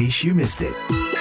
case you missed it.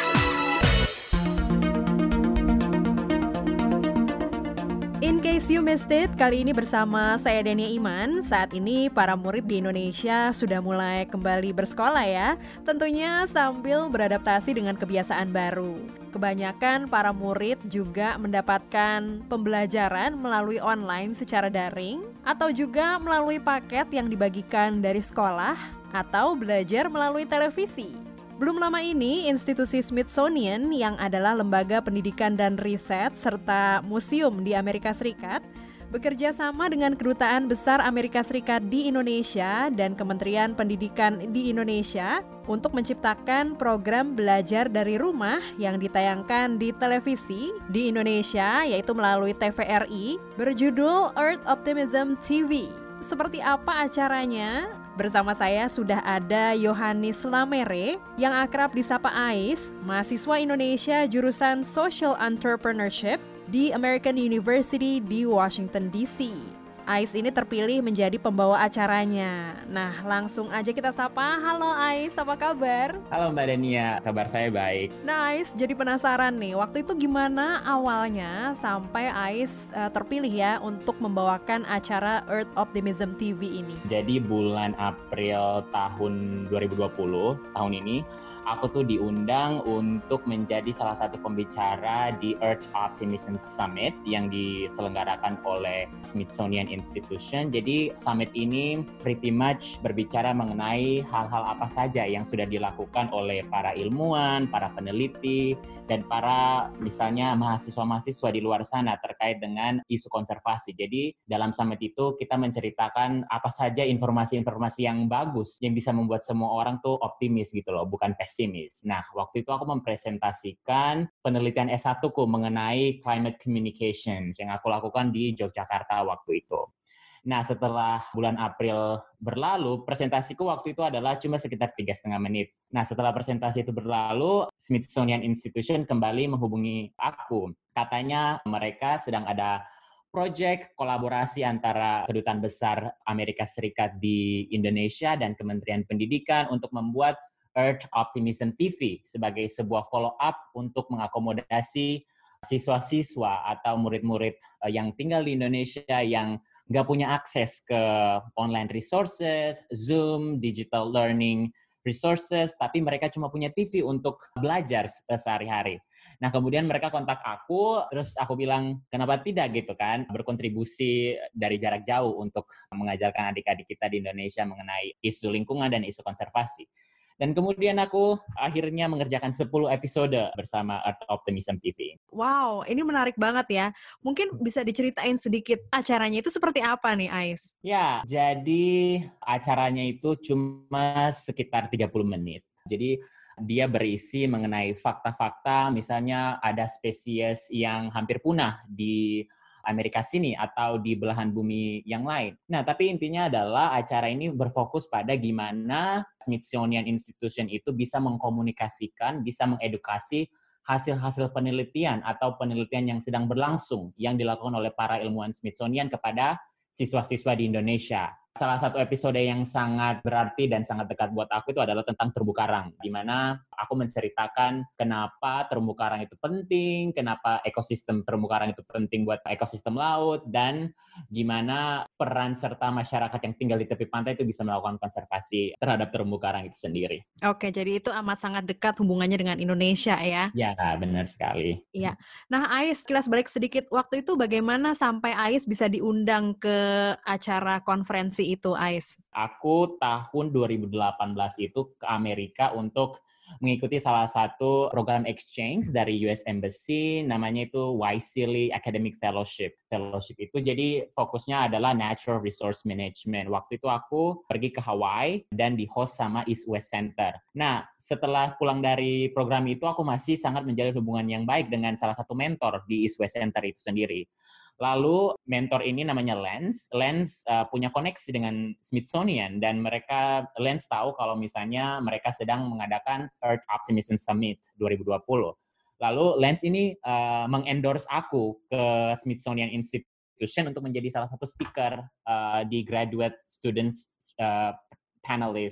In case you missed it, kali ini bersama saya Dania Iman. Saat ini para murid di Indonesia sudah mulai kembali bersekolah ya. Tentunya sambil beradaptasi dengan kebiasaan baru. Kebanyakan para murid juga mendapatkan pembelajaran melalui online secara daring atau juga melalui paket yang dibagikan dari sekolah atau belajar melalui televisi. Belum lama ini, institusi Smithsonian yang adalah lembaga pendidikan dan riset serta museum di Amerika Serikat bekerja sama dengan Kedutaan Besar Amerika Serikat di Indonesia dan Kementerian Pendidikan di Indonesia untuk menciptakan program belajar dari rumah yang ditayangkan di televisi di Indonesia, yaitu melalui TVRI, berjudul Earth Optimism TV. Seperti apa acaranya? Bersama saya sudah ada Yohanes Lamere yang akrab disapa Ais, mahasiswa Indonesia jurusan Social Entrepreneurship di American University di Washington DC. Ais ini terpilih menjadi pembawa acaranya. Nah, langsung aja kita sapa. Halo Ais, apa kabar? Halo Mbak Dania, kabar saya baik. Nah Ais, jadi penasaran nih, waktu itu gimana awalnya sampai Ais terpilih ya untuk membawakan acara Earth Optimism TV ini? Jadi bulan April tahun 2020, tahun ini, aku tuh diundang untuk menjadi salah satu pembicara di Earth Optimism Summit yang diselenggarakan oleh Smithsonian Institution. Jadi summit ini pretty much berbicara mengenai hal-hal apa saja yang sudah dilakukan oleh para ilmuwan, para peneliti, dan para misalnya mahasiswa-mahasiswa di luar sana terkait dengan isu konservasi. Jadi dalam summit itu kita menceritakan apa saja informasi-informasi yang bagus yang bisa membuat semua orang tuh optimis gitu loh, bukan pesimis. Nah, waktu itu aku mempresentasikan penelitian S1ku mengenai climate communications yang aku lakukan di Yogyakarta waktu itu. Nah, setelah bulan April berlalu, presentasiku waktu itu adalah cuma sekitar 3,5 menit. Nah, setelah presentasi itu berlalu, Smithsonian Institution kembali menghubungi aku. Katanya mereka sedang ada proyek kolaborasi antara Kedutaan Besar Amerika Serikat di Indonesia dan Kementerian Pendidikan untuk membuat Earth Optimism TV sebagai sebuah follow-up untuk mengakomodasi siswa-siswa atau murid-murid yang tinggal di Indonesia yang nggak punya akses ke online resources, Zoom, digital learning resources, tapi mereka cuma punya TV untuk belajar sehari-hari. Nah, kemudian mereka kontak aku, terus aku bilang, kenapa tidak gitu kan, berkontribusi dari jarak jauh untuk mengajarkan adik-adik kita di Indonesia mengenai isu lingkungan dan isu konservasi. Dan kemudian aku akhirnya mengerjakan 10 episode bersama Earth Optimism TV. Wow, ini menarik banget ya. Mungkin bisa diceritain sedikit acaranya itu seperti apa nih, Ais? Ya, jadi acaranya itu cuma sekitar 30 menit. Jadi dia berisi mengenai fakta-fakta, misalnya ada spesies yang hampir punah di Amerika sini atau di belahan bumi yang lain. Nah, tapi intinya adalah acara ini berfokus pada gimana Smithsonian Institution itu bisa mengkomunikasikan, bisa mengedukasi hasil-hasil penelitian atau penelitian yang sedang berlangsung yang dilakukan oleh para ilmuwan Smithsonian kepada siswa-siswa di Indonesia. Salah satu episode yang sangat berarti dan sangat dekat buat aku itu adalah tentang terumbu karang, di mana aku menceritakan kenapa terumbu karang itu penting, kenapa ekosistem terumbu karang itu penting buat ekosistem laut, dan gimana peran serta masyarakat yang tinggal di tepi pantai itu bisa melakukan konservasi terhadap terumbu karang itu sendiri. Oke, jadi itu amat sangat dekat hubungannya dengan Indonesia ya? Ya, benar sekali. Iya. Nah, Ais, kilas balik sedikit. Waktu itu bagaimana sampai Ais bisa diundang ke acara konferensi itu, Ais? Aku tahun 2018 itu ke Amerika untuk mengikuti salah satu program exchange dari US Embassy, namanya itu Wisely Academic Fellowship. Fellowship itu jadi fokusnya adalah Natural Resource Management. Waktu itu aku pergi ke Hawaii dan di host sama East West Center. Nah, setelah pulang dari program itu, aku masih sangat menjalin hubungan yang baik dengan salah satu mentor di East West Center itu sendiri. Lalu mentor ini namanya Lance. Lance punya koneksi dengan Smithsonian dan Lance tahu kalau misalnya mereka sedang mengadakan Earth Optimism Summit 2020. Lalu Lance ini mengendorse aku ke Smithsonian Institution untuk menjadi salah satu speaker di graduate students panelist.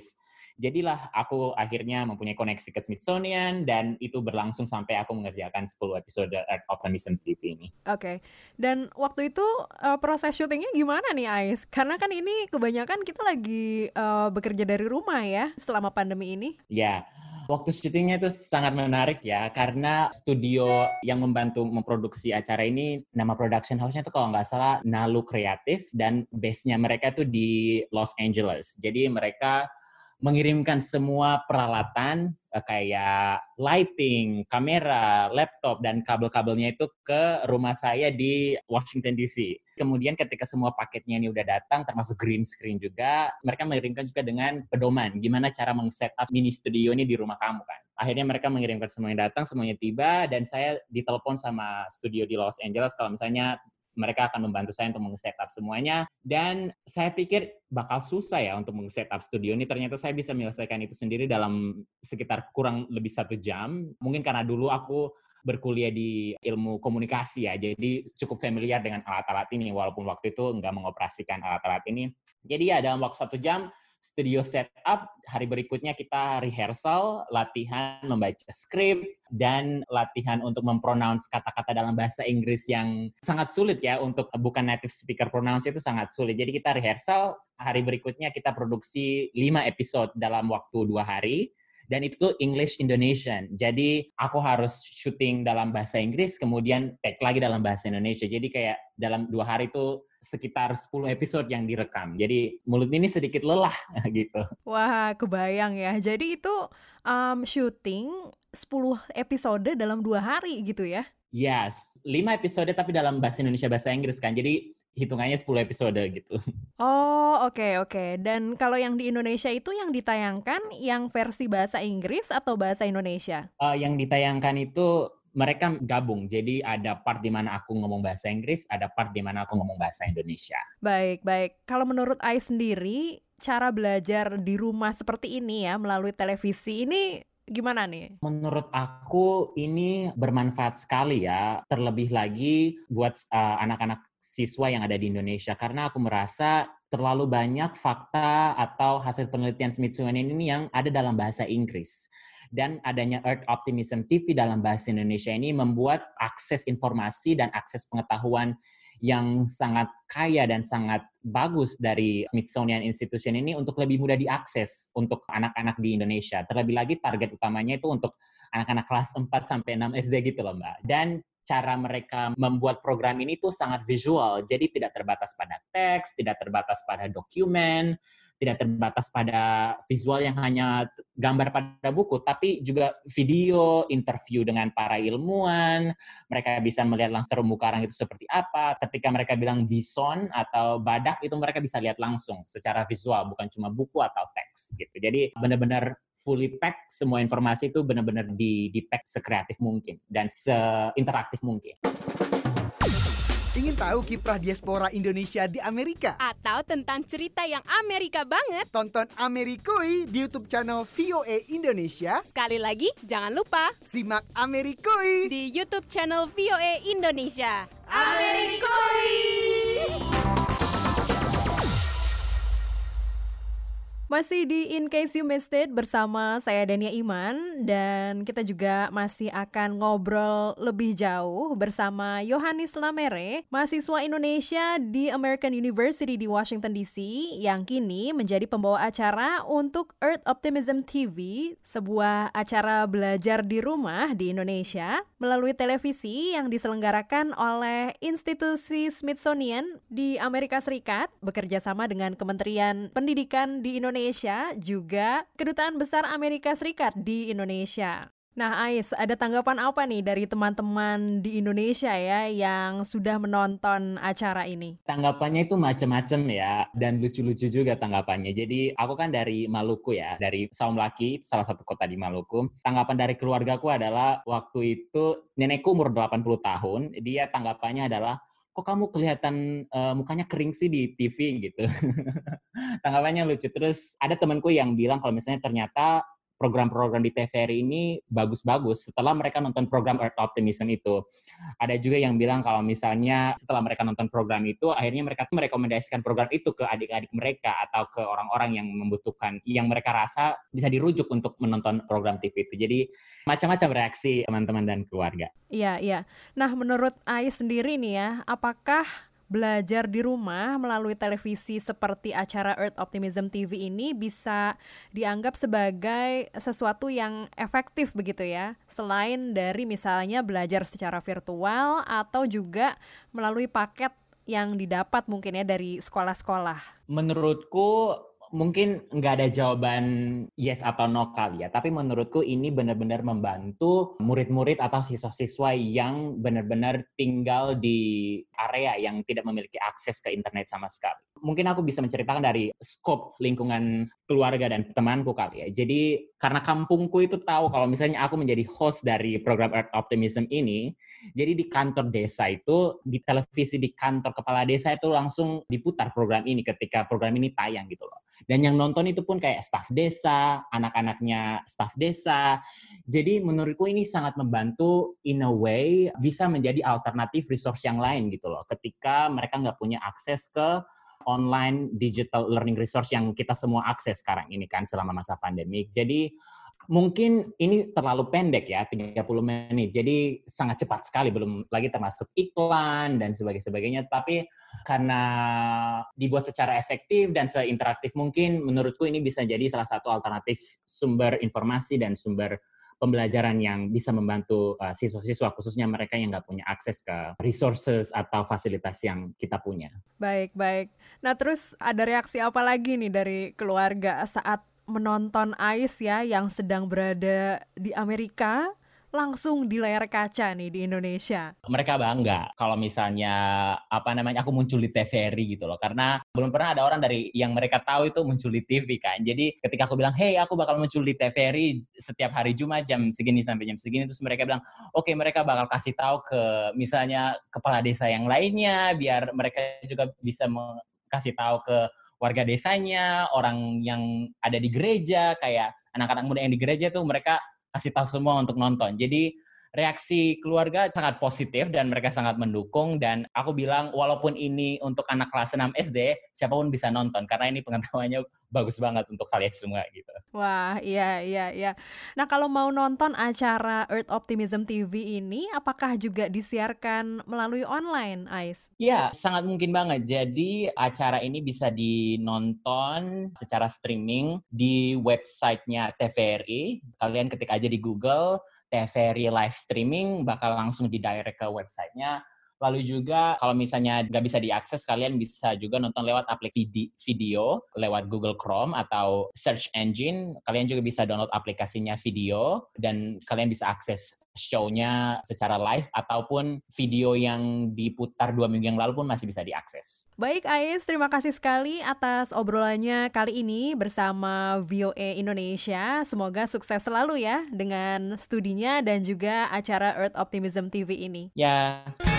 Jadilah aku akhirnya mempunyai koneksi ke Smithsonian dan itu berlangsung sampai aku mengerjakan 10 episode Earth Optimism TV ini. Oke. Dan waktu itu proses syutingnya gimana nih Ais? Karena kan ini kebanyakan kita lagi bekerja dari rumah ya selama pandemi ini. Ya, waktu syutingnya itu sangat menarik ya, karena studio yang membantu memproduksi acara ini, nama production house-nya itu kalau nggak salah Nalu Kreatif, dan base-nya mereka tuh di Los Angeles. Jadi mereka mengirimkan semua peralatan kayak lighting, kamera, laptop, dan kabel-kabelnya itu ke rumah saya di Washington DC. Kemudian ketika semua paketnya ini udah datang, termasuk green screen juga, mereka mengirimkan juga dengan pedoman, gimana cara meng-setup mini studio ini di rumah kamu kan. Akhirnya mereka mengirimkan semuanya datang, semuanya tiba, dan saya ditelepon sama studio di Los Angeles kalau misalnya mereka akan membantu saya untuk meng-setup semuanya. Dan saya pikir bakal susah ya untuk meng-setup studio ini. Ternyata saya bisa menyelesaikan itu sendiri dalam sekitar kurang lebih 1 jam. Mungkin karena dulu aku berkuliah di ilmu komunikasi ya, jadi cukup familiar dengan alat-alat ini, walaupun waktu itu nggak mengoperasikan alat-alat ini. Jadi ya dalam waktu 1 jam, studio setup, hari berikutnya kita rehearsal, latihan membaca skrip, dan latihan untuk mempronounce kata-kata dalam bahasa Inggris yang sangat sulit ya, untuk bukan native speaker pronounce itu sangat sulit. Jadi kita rehearsal, hari berikutnya kita produksi 5 episode dalam waktu 2 hari, dan itu English Indonesian. Jadi aku harus syuting dalam bahasa Inggris, kemudian take lagi dalam bahasa Indonesia. Jadi kayak dalam 2 hari itu sekitar 10 episode yang direkam. Jadi mulut ini sedikit lelah gitu. Wah, kebayang ya. Jadi itu syuting 10 episode dalam 2 hari gitu ya? Yes, 5 episode tapi dalam bahasa Indonesia bahasa Inggris kan. Jadi hitungannya 10 episode gitu. Oh, oke. Dan kalau yang di Indonesia itu yang ditayangkan yang versi bahasa Inggris atau bahasa Indonesia? Yang ditayangkan itu mereka gabung. Jadi ada part di mana aku ngomong bahasa Inggris, ada part di mana aku ngomong bahasa Indonesia. Baik. Kalau menurut Ais sendiri, cara belajar di rumah seperti ini ya, melalui televisi ini gimana nih? Menurut aku ini bermanfaat sekali ya, terlebih lagi buat anak-anak siswa yang ada di Indonesia, karena aku merasa terlalu banyak fakta atau hasil penelitian Smithsonian ini yang ada dalam bahasa Inggris. Dan adanya Earth Optimism TV dalam bahasa Indonesia ini membuat akses informasi dan akses pengetahuan yang sangat kaya dan sangat bagus dari Smithsonian Institution ini untuk lebih mudah diakses untuk anak-anak di Indonesia. Terlebih lagi target utamanya itu untuk anak-anak kelas 4 sampai 6 SD gitu loh, Mbak. Dan cara mereka membuat program ini tuh sangat visual. Jadi tidak terbatas pada teks, tidak terbatas pada dokumen, tidak terbatas pada visual yang hanya gambar pada buku, tapi juga video, interview dengan para ilmuwan, mereka bisa melihat langsung terumbu karang itu seperti apa, ketika mereka bilang bison atau badak, itu mereka bisa lihat langsung secara visual, bukan cuma buku atau teks gitu. Jadi benar-benar fully pack, semua informasi itu benar-benar di-pack sekreatif mungkin dan seinteraktif mungkin. Ingin tahu kiprah diaspora Indonesia di Amerika? Atau tentang cerita yang Amerika banget? Tonton Amerikoi di YouTube channel VOA Indonesia. Sekali lagi, jangan lupa Simak Amerikoi di YouTube channel VOA Indonesia. Amerikoi! Masih di In Case You Missed It bersama saya Dania Iman, dan kita juga masih akan ngobrol lebih jauh bersama Yohanis Lamere, mahasiswa Indonesia di American University di Washington DC yang kini menjadi pembawa acara untuk Earth Optimism TV, sebuah acara belajar di rumah di Indonesia melalui televisi yang diselenggarakan oleh institusi Smithsonian di Amerika Serikat bekerja sama dengan Kementerian Pendidikan di Indonesia, juga Kedutaan Besar Amerika Serikat di Indonesia. Nah, Ais, ada tanggapan apa nih dari teman-teman di Indonesia ya yang sudah menonton acara ini? Tanggapannya itu macam-macam ya, dan lucu-lucu juga tanggapannya. Jadi aku kan dari Maluku ya, dari Saumlaki, salah satu kota di Maluku. Tanggapan dari keluargaku adalah waktu itu nenekku umur 80 tahun, dia tanggapannya adalah, kok kamu kelihatan mukanya kering sih di TV gitu. Tanggapannya lucu. Terus ada temanku yang bilang kalau misalnya ternyata program-program di TVRI ini bagus-bagus setelah mereka nonton program Earth Optimism itu. Ada juga yang bilang kalau misalnya setelah mereka nonton program itu, akhirnya mereka tuh merekomendasikan program itu ke adik-adik mereka atau ke orang-orang yang membutuhkan, yang mereka rasa bisa dirujuk untuk menonton program TV itu. Jadi macam-macam reaksi teman-teman dan keluarga. Iya, iya. Nah, menurut Ais sendiri nih ya, apakah belajar di rumah melalui televisi seperti acara Earth Optimism TV ini bisa dianggap sebagai sesuatu yang efektif begitu ya, selain dari misalnya belajar secara virtual atau juga melalui paket yang didapat mungkin ya dari sekolah-sekolah? Menurutku mungkin nggak ada jawaban yes atau no kali ya, tapi menurutku ini benar-benar membantu murid-murid atau siswa-siswa yang benar-benar tinggal di area yang tidak memiliki akses ke internet sama sekali. Mungkin aku bisa menceritakan dari skop lingkungan keluarga dan temanku kali ya. Jadi karena kampungku itu tahu kalau misalnya aku menjadi host dari program Earth Optimism ini, jadi di kantor desa itu, di televisi di kantor kepala desa itu langsung diputar program ini ketika program ini tayang gitu loh. Dan yang nonton itu pun kayak staf desa, anak-anaknya staf desa. Jadi menurutku ini sangat membantu in a way bisa menjadi alternatif resource yang lain gitu loh. Ketika mereka nggak punya akses ke online digital learning resource yang kita semua akses sekarang ini kan selama masa pandemi. Jadi mungkin ini terlalu pendek ya, 30 menit. Jadi sangat cepat sekali, belum lagi termasuk iklan dan sebagainya. Tapi karena dibuat secara efektif dan seinteraktif mungkin, menurutku ini bisa jadi salah satu alternatif sumber informasi dan sumber pembelajaran yang bisa membantu siswa-siswa, khususnya mereka yang nggak punya akses ke resources atau fasilitas yang kita punya. Baik, baik. Nah, terus ada reaksi apa lagi nih dari keluarga saat menonton Ais ya yang sedang berada di Amerika langsung di layar kaca nih di Indonesia? Mereka bangga kalau misalnya aku muncul di TVRI gitu loh, karena belum pernah ada orang dari yang mereka tahu itu muncul di TV kan. Jadi ketika aku bilang, hey aku bakal muncul di TVRI setiap hari Jumat jam segini sampai jam segini, terus mereka bilang, oke, mereka bakal kasih tahu ke misalnya kepala desa yang lainnya biar mereka juga bisa kasih tahu ke warga desanya, orang yang ada di gereja, kayak anak-anak muda yang di gereja tuh mereka kasih tahu semua untuk nonton. Jadi reaksi keluarga sangat positif dan mereka sangat mendukung, dan aku bilang walaupun ini untuk anak kelas 6 SD, siapapun bisa nonton karena ini pengetahuannya bagus banget untuk kalian semua gitu. Wah, iya. Nah, kalau mau nonton acara Earth Optimism TV ini, apakah juga disiarkan melalui online, Ais? Iya, sangat mungkin banget. Jadi acara ini bisa dinonton secara streaming di websitenya TVRI. Kalian ketik aja di Google TVRI live streaming, bakal langsung didirect ke websitenya. Lalu juga kalau misalnya nggak bisa diakses, kalian bisa juga nonton lewat aplikasi video, lewat Google Chrome atau search engine. Kalian juga bisa download aplikasinya video, dan kalian bisa akses show-nya secara live, ataupun video yang diputar 2 minggu yang lalu pun masih bisa diakses. Baik Ais, terima kasih sekali atas obrolannya kali ini bersama VOA Indonesia. Semoga sukses selalu ya dengan studinya dan juga acara Earth Optimism TV ini. Ya.